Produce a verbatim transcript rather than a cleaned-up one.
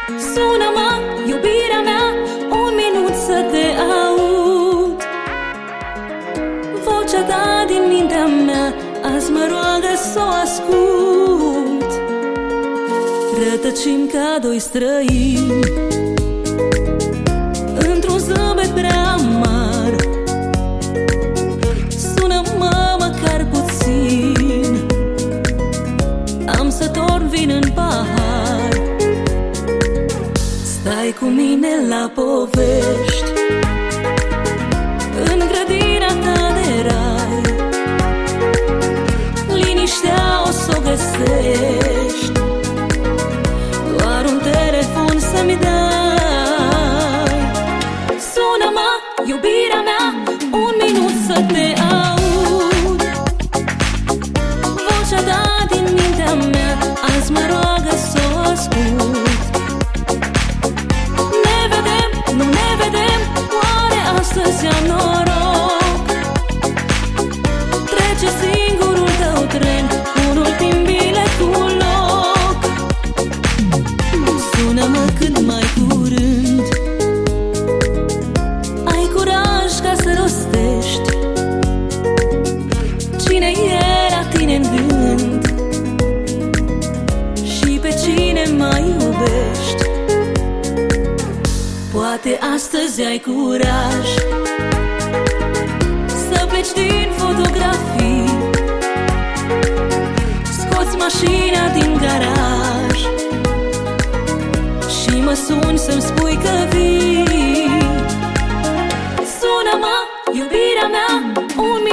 Sună-mă, iubirea mea, un minut să te aud. Vocea ta din mintea mea azi mă roagă să o ascult. Rătăcim ca doi străini într-un zâmbet prea amar. Sună-mă măcar puțin, am să torn vin în pahar. Stai cu mine la povești în grădina ta de rai. Liniștea o s-o găsești, doar un telefon să-mi dai. Sună-mă, iubirea mea, un minut să te aud. Vocea ta din mintea mea azi mă roagă să o ascult. Ne vedem, nu ne vedem, oare astăzi am noroc? Trece singurul tău tren, un ultim bilet cu loc. Sună-mă cât mai curând, ai curaj ca să rostești cine e la tine în gând și pe cine mai iubești. Poate astăzi ai curaj să pleci din fotografii, scoți mașina din garaj și mă suni să-mi spui că vii. Sună-mă, iubirea mea, un